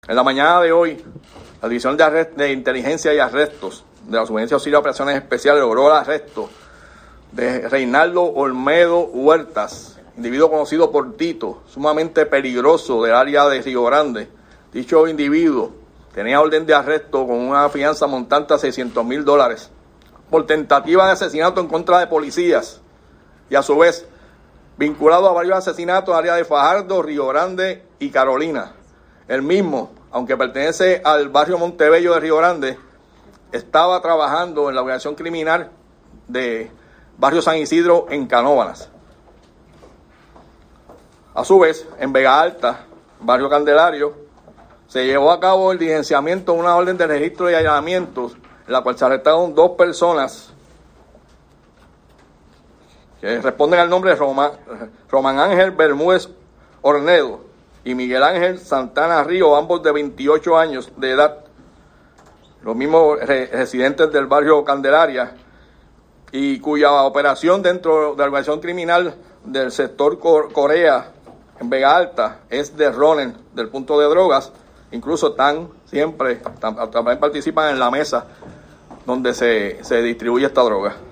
En la mañana de hoy, la División de Inteligencia y Arrestos de la Superintendencia de Auxilio de Operaciones Especiales logró el arresto de Reinaldo Olmedo Huertas, individuo conocido por Tito, sumamente peligroso del área de Río Grande. Dicho individuo tenía orden de arresto con una fianza montante a $600,000 por tentativa de asesinato en contra de policías y a su vez vinculado a varios asesinatos en el área de Fajardo, Río Grande y Carolina. El mismo, aunque pertenece al barrio Montebello de Río Grande, estaba trabajando en la organización criminal de barrio San Isidro en Canóvanas. A su vez, en Vega Alta, barrio Candelario, se llevó a cabo el diligenciamiento de una orden de registro y allanamientos, en la cual se arrestaron 2 personas que responden al nombre de Román Ángel Bermúdez Ornedo y Miguel Ángel Santana Río, ambos de 28 años de edad, los mismos residentes del barrio Candelaria, y cuya operación dentro de la organización criminal del sector Corea en Vega Alta es de ronen del punto de drogas. Incluso también participan en la mesa donde se distribuye esta droga.